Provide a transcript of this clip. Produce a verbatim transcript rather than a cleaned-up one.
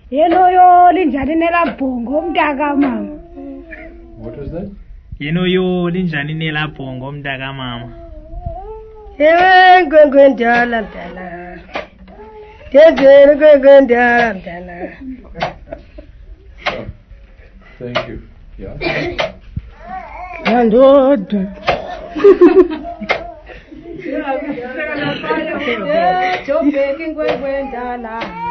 Yeno yo linjani nela bongo mtaka mama. What was that? Yeno yo linjani nela bongo mtaka mama. Yewe gwendala mtala. Yewe gwendala mtala. Thank you. Yeah. Nandod. Chope kingwe gwendala.